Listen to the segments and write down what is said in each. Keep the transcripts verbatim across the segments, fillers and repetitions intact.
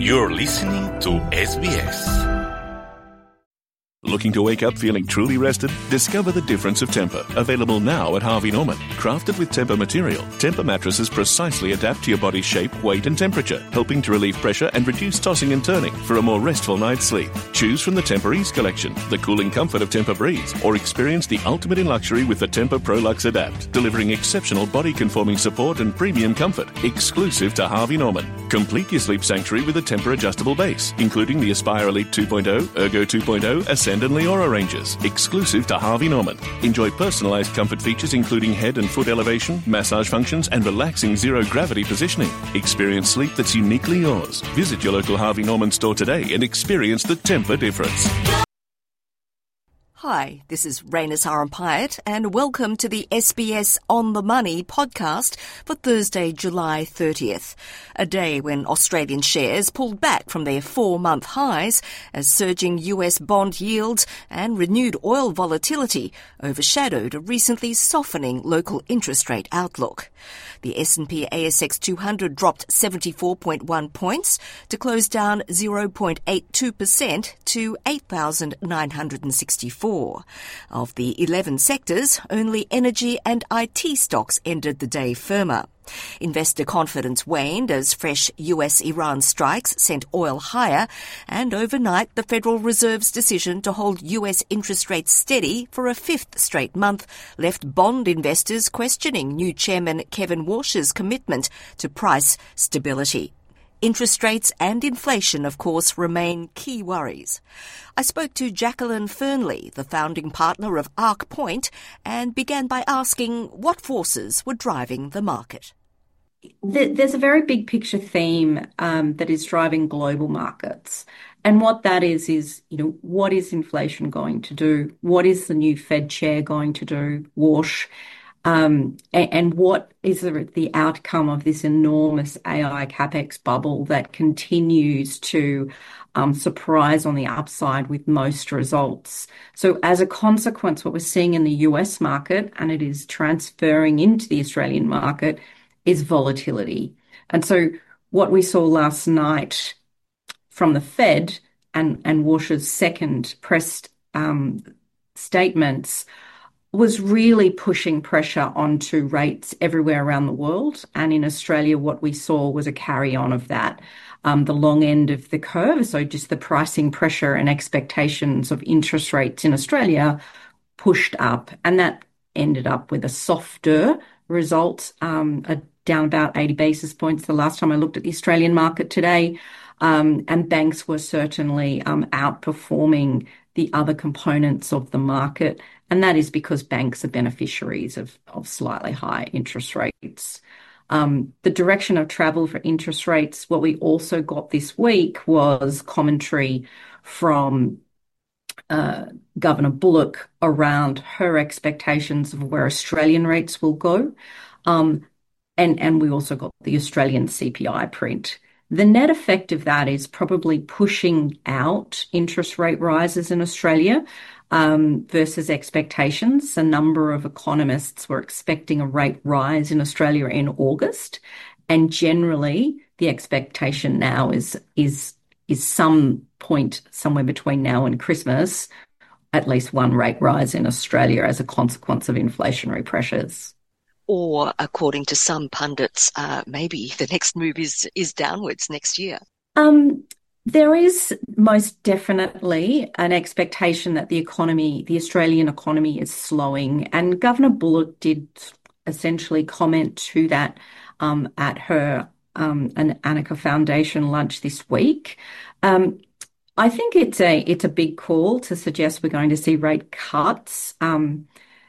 You're listening to S B S. Looking to wake up feeling truly rested? Discover the difference of Tempur. Available now at Harvey Norman. Crafted with Tempur material, Tempur mattresses precisely adapt to your body's shape, weight and temperature, helping to relieve pressure and reduce tossing and turning for a more restful night's sleep. Choose from the Tempur Ease collection, the cooling comfort of Tempur Breeze, or experience the ultimate in luxury with the Tempur ProLux Adapt, delivering exceptional body-conforming support and premium comfort, exclusive to Harvey Norman. Complete your sleep sanctuary with a Tempur adjustable base, including the Aspire Elite two point oh, Ergo two point oh, Ascend and Leora ranges, exclusive to Harvey Norman. Enjoy personalised comfort features including head and foot elevation, massage functions and relaxing zero-gravity positioning. Experience sleep that's uniquely yours. Visit your local Harvey Norman store today and experience the Tempur difference. Hi, this is Raina Sarampayat and welcome to the S B S On The Money podcast for Thursday, July thirtieth, a day when Australian shares pulled back from their four-month highs as surging U S bond yields and renewed oil volatility overshadowed a recently softening local interest rate outlook. The S and P A S X two hundred dropped seventy-four point one points to close down zero point eight two percent to eight thousand nine hundred sixty-four. Of the eleven sectors, only energy and I T stocks ended the day firmer. Investor confidence waned as fresh U S-Iran strikes sent oil higher, and overnight the Federal Reserve's decision to hold U S interest rates steady for a fifth straight month left bond investors questioning new Chairman Kevin Warsh's commitment to price stability. Interest rates and inflation, of course, remain key worries. I spoke to Jacqueline Fernley, the founding partner of Arc Point, and began by asking what forces were driving the market. There's a very big picture theme um, that is driving global markets. And what that is, is, you know, what is inflation going to do? What is the new Fed chair going to do, Warsh? Um, and, and what is the, the outcome of this enormous A I capex bubble that continues to um, surprise on the upside with most results? So as a consequence, what we're seeing in the U S market, and it is transferring into the Australian market, is volatility. And so what we saw last night from the Fed and, and Warsh's second press um, statements was really pushing pressure onto rates everywhere around the world. And in Australia, what we saw was a carry-on of that. Um, the long end of the curve, so just the pricing pressure and expectations of interest rates in Australia pushed up. And that ended up with a softer result, um, a, down about eighty basis points the last time I looked at the Australian market today. Um, and banks were certainly um, outperforming the other components of the market. And that is because banks are beneficiaries of, of slightly higher interest rates. Um, the direction of travel for interest rates, what we also got this week was commentary from uh, Governor Bullock around her expectations of where Australian rates will go. Um, and, and we also got the Australian C P I print. The net effect of that is probably pushing out interest rate rises in Australia um, versus expectations. A number of economists were expecting a rate rise in Australia in August, and generally the expectation now is is is some point somewhere between now and Christmas, at least one rate rise in Australia as a consequence of inflationary pressures. Or, according to some pundits, uh, maybe the next move is is downwards next year. Um, there is most definitely an expectation that the economy, the Australian economy, is slowing, and Governor Bullock did essentially comment to that um, at her um, an Annika Foundation lunch this week. Um, I think it's a it's a big call to suggest we're going to see rate cuts. Um,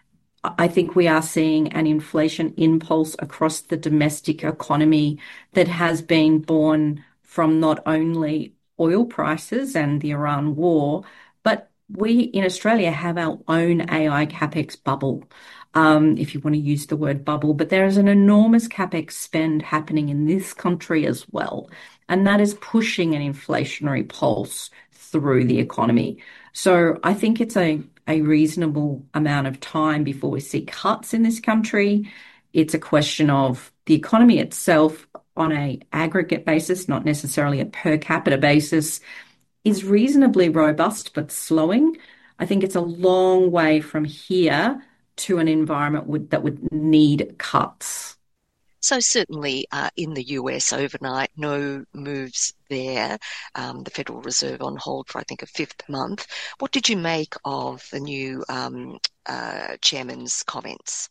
I think we are seeing an inflation impulse across the domestic economy that has been born from not only oil prices and the Iran war, but we in Australia have our own A I capex bubble, um, if you want to use the word bubble. But there is an enormous capex spend happening in this country as well, and that is pushing an inflationary pulse through the economy. So I think it's a a reasonable amount of time before we see cuts in this country. It's a question of the economy itself on a aggregate basis, not necessarily a per capita basis, is reasonably robust but slowing. I think it's a long way from here to an environment would, that would need cuts. So certainly uh, in the U S overnight, no moves there. Um, the Federal Reserve on hold for, I think, a fifth month. What did you make of the new um, uh, chairman's comments?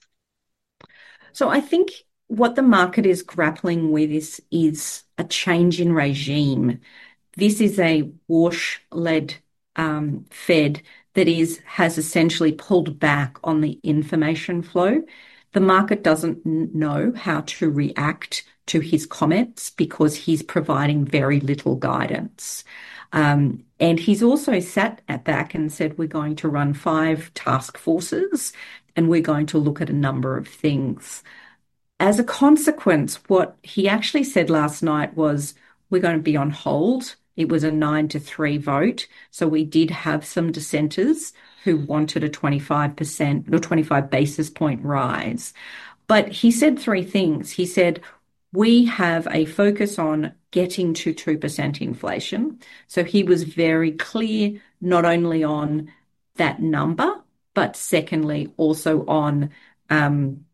So I think what the market is grappling with is, is a change in regime. This is a Warsh-led um, Fed that is has essentially pulled back on the information flow. The market doesn't know how to react to his comments because he's providing very little guidance. Um, and he's also sat at back and said, we're going to run five task forces and we're going to look at a number of things. As a consequence, what he actually said last night was, we're going to be on hold. It was a nine to three vote. So we did have some dissenters who wanted a twenty-five percent or twenty-five basis point rise. But he said three things. He said, we have a focus on getting to two percent inflation. So he was very clear, not only on that number, but secondly, also on um,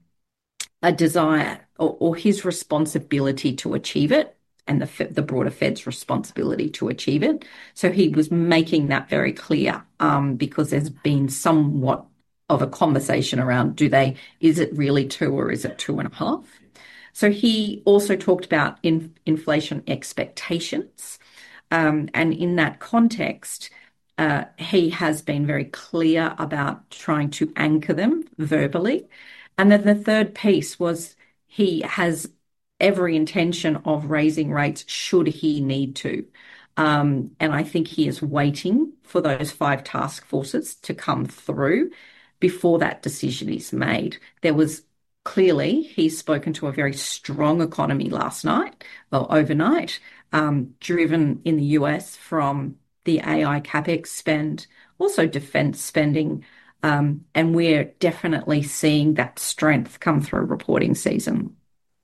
a desire or, or his responsibility to achieve it, and the, the broader Fed's responsibility to achieve it. So he was making that very clear um, because there's been somewhat of a conversation around, do they, is it really two or is it two and a half? So he also talked about in, inflation expectations. Um, and in that context, uh, he has been very clear about trying to anchor them verbally. And then the third piece was he has every intention of raising rates should he need to. Um, and I think he is waiting for those five task forces to come through before that decision is made. There was clearly, he's spoken to a very strong economy last night, well, overnight, um, driven in the U S from the A I capex spend, also defense spending. Um, and we're definitely seeing that strength come through reporting season.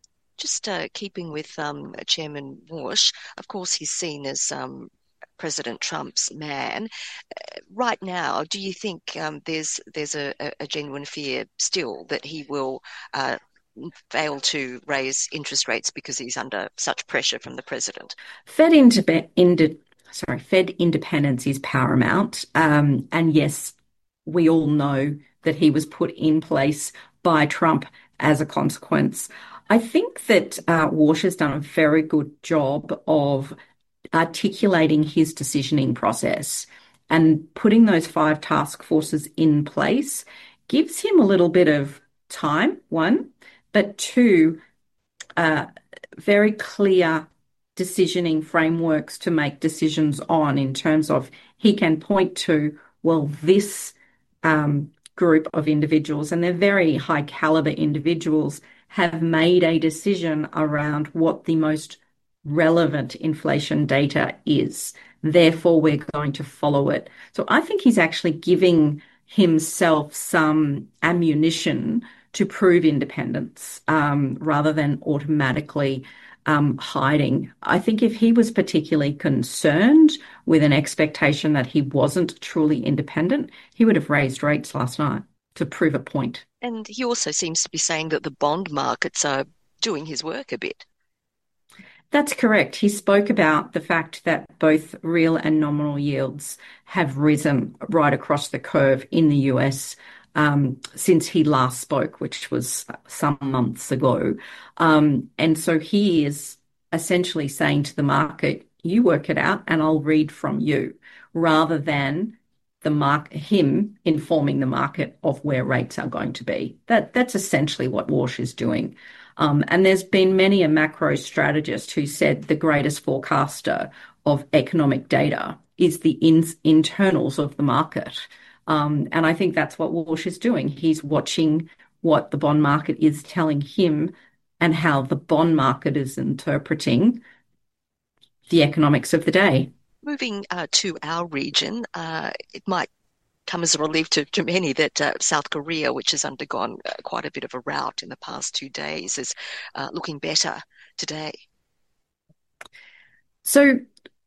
Just uh, keeping with um, Chairman Warsh, of course, he's seen as um, President Trump's man. Uh, right now, do you think um, there's there's a, a genuine fear still that he will uh, fail to raise interest rates because he's under such pressure from the president? Fed indep- ind- sorry, Fed independence is paramount, um, and yes, we all know that he was put in place by Trump as a consequence. I think that uh, Warsh has done a very good job of articulating his decisioning process, and putting those five task forces in place gives him a little bit of time, one, but two, uh, very clear decisioning frameworks to make decisions on, in terms of he can point to, well, this um, group of individuals, and they're very high caliber individuals, have made a decision around what the most relevant inflation data is. Therefore, we're going to follow it. So I think he's actually giving himself some ammunition to prove independence um, rather than automatically um, hiding. I think if he was particularly concerned with an expectation that he wasn't truly independent, he would have raised rates last night to prove a point. And he also seems to be saying that the bond markets are doing his work a bit. That's correct. He spoke about the fact that both real and nominal yields have risen right across the curve in the U S um, since he last spoke, which was some months ago. Um, and so he is essentially saying to the market, you work it out and I'll read from you, rather than the mark him informing the market of where rates are going to be. That that's essentially what Warsh is doing. Um, and there's been many a macro strategist who said the greatest forecaster of economic data is the in- internals of the market. Um, and I think that's what Warsh is doing. He's watching what the bond market is telling him and how the bond market is interpreting the economics of the day. Moving uh, to our region, uh, it might come as a relief to, to many that uh, South Korea, which has undergone uh, quite a bit of a rout in the past two days, is uh, looking better today. So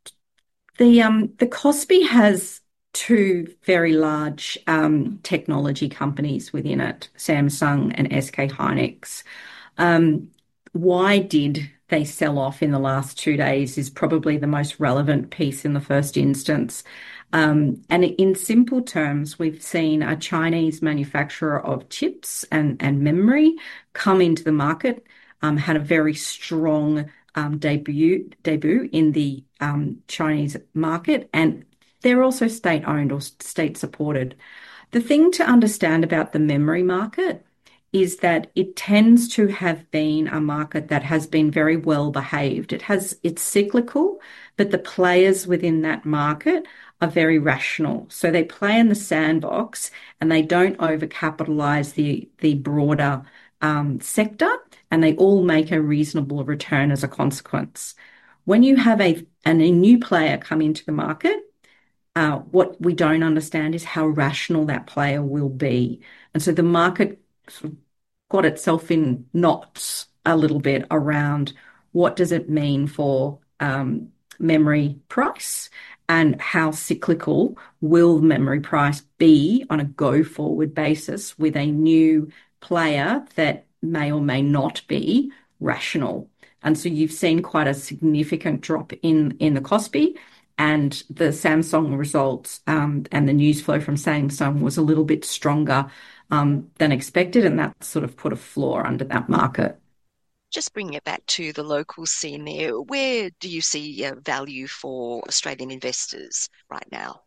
the um, the Kospi has two very large um, technology companies within it, Samsung and S K Hynix. Um, why did they sell off in the last two days is probably the most relevant piece in the first instance. Um, and in simple terms, we've seen a Chinese manufacturer of chips and, and memory come into the market, um, had a very strong um, debut debut in the um, Chinese market, and they're also state-owned or state-supported. The thing to understand about the memory market is that it tends to have been a market that has been very well behaved. It has, it's cyclical, but the players within that market are very rational. So they play in the sandbox and they don't overcapitalize the, the broader um, sector, and they all make a reasonable return as a consequence. When you have a, a new player come into the market, uh, what we don't understand is how rational that player will be. And so the market sort of got itself in knots a little bit around what does it mean for um, memory price and how cyclical will memory price be on a go-forward basis with a new player that may or may not be rational. And so you've seen quite a significant drop in, in the Kospi, and the Samsung results um, and the news flow from Samsung was a little bit stronger um, than expected, and that sort of put a floor under that market. Just bringing it back to the local scene there, where do you see uh, value for Australian investors right now?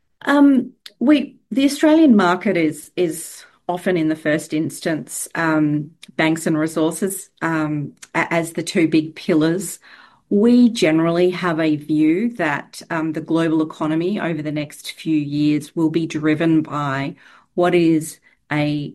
Um, we the Australian market is is often in the first instance um, banks and resources um, as the two big pillars. We generally have a view that um, the global economy over the next few years will be driven by what is a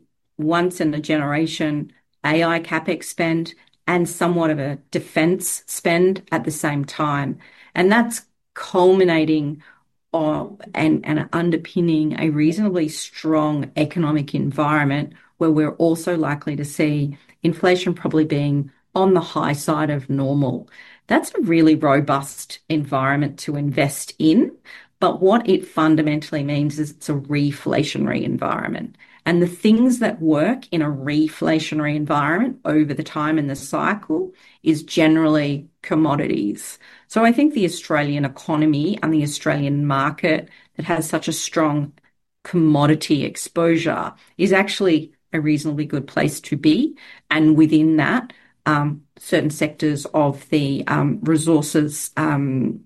once-in-a-generation A I capex spend and somewhat of a defence spend at the same time. And that's culminating on, and, and underpinning a reasonably strong economic environment where we're also likely to see inflation probably being on the high side of normal. That's a really robust environment to invest in. But what it fundamentally means is it's a reflationary environment. And the things that work in a reflationary environment over the time in the cycle is generally commodities. So I think the Australian economy and the Australian market that has such a strong commodity exposure is actually a reasonably good place to be. And within that, um, certain sectors of the um, resources um,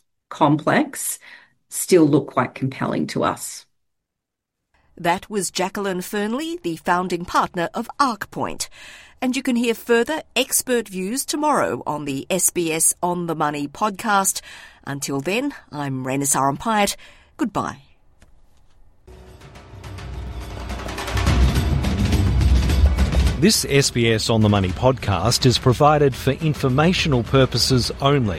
complex still look quite compelling to us. That was Jacqueline Fernley, the founding partner of ArcPoint. And you can hear further expert views tomorrow on the S B S On the Money podcast. Until then, I'm Rena Sarampayat. Goodbye. This S B S On the Money podcast is provided for informational purposes only.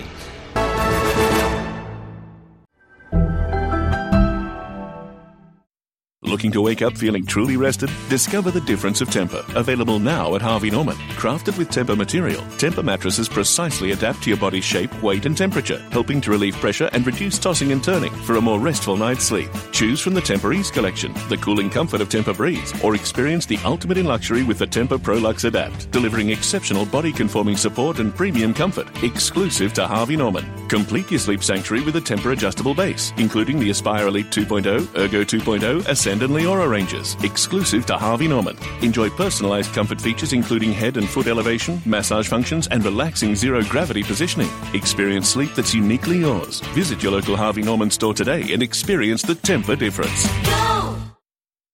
Looking to wake up feeling truly rested? Discover the difference of Tempur. Available now at Harvey Norman. Crafted with Tempur material, Tempur mattresses precisely adapt to your body's shape, weight and temperature, helping to relieve pressure and reduce tossing and turning for a more restful night's sleep. Choose from the Tempur Ease collection, the cooling comfort of Tempur Breeze, or experience the ultimate in luxury with the Tempur ProLux Adapt, delivering exceptional body-conforming support and premium comfort, exclusive to Harvey Norman. Complete your sleep sanctuary with a Tempur adjustable base, including the Aspire Elite two point oh, Ergo two point oh, Ascend and Leora ranges, exclusive to Harvey Norman. Enjoy personalised comfort features including head and foot elevation, massage functions and relaxing zero-gravity positioning. Experience sleep that's uniquely yours. Visit your local Harvey Norman store today and experience the Tempur difference.